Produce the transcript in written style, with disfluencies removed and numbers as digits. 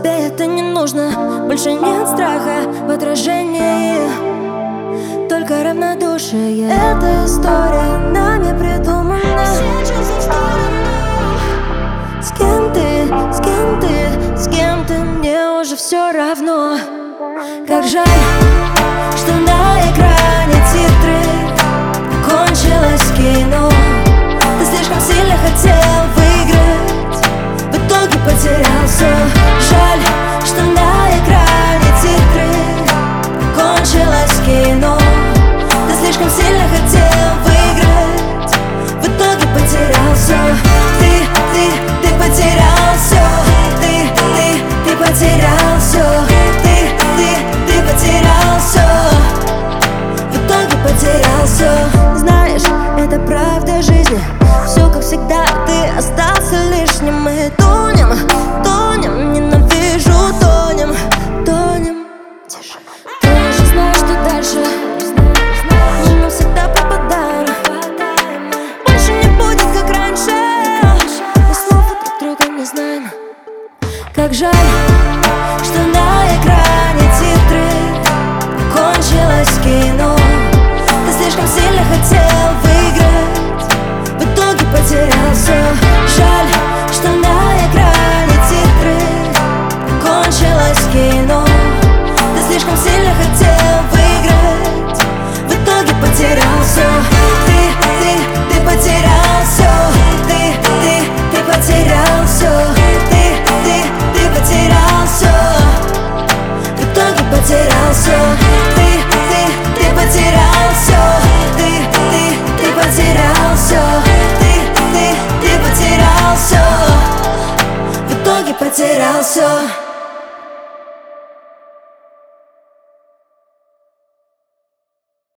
тебе это не нужно. Больше нет страха в отражении, только равнодушие. Эта история нами придумана. С кем ты, с кем ты, с кем ты, мне уже все равно. Как жаль, что на экране титры, кончилось кино. Ты слишком сильно хотел выиграть, в итоге потерял все. Жаль, что на экране титры, кончилось кино. Ты слишком сильно хотел выиграть, в итоге потерял все. Ты потерял все. Ты потерял все. Ты потерял все. В итоге потерял все. Знаешь, это правда жизни. Все как всегда, ты остался лишним. Мы тонем, тонем, ненавижу, тонем, тонем. Тише. Ты уже знаешь, что дальше, но мы всегда пропадаем. Больше не будет, как раньше. Мы слов друг друга не знаем. Как жаль, что на экране титры, кончилось кино. Ты слишком сильно хотел выиграть, в итоге потерял все. Жаль, что на экране титры, кончилось кино. Ты слишком сильно хотел выиграть, в итоге потерял все. Ты потерял все. Ты потерял все. Ты потерял все. В итоге потерял все. Ты потерял все. Ты потерял все. Ты потерял все. В итоге потерял все.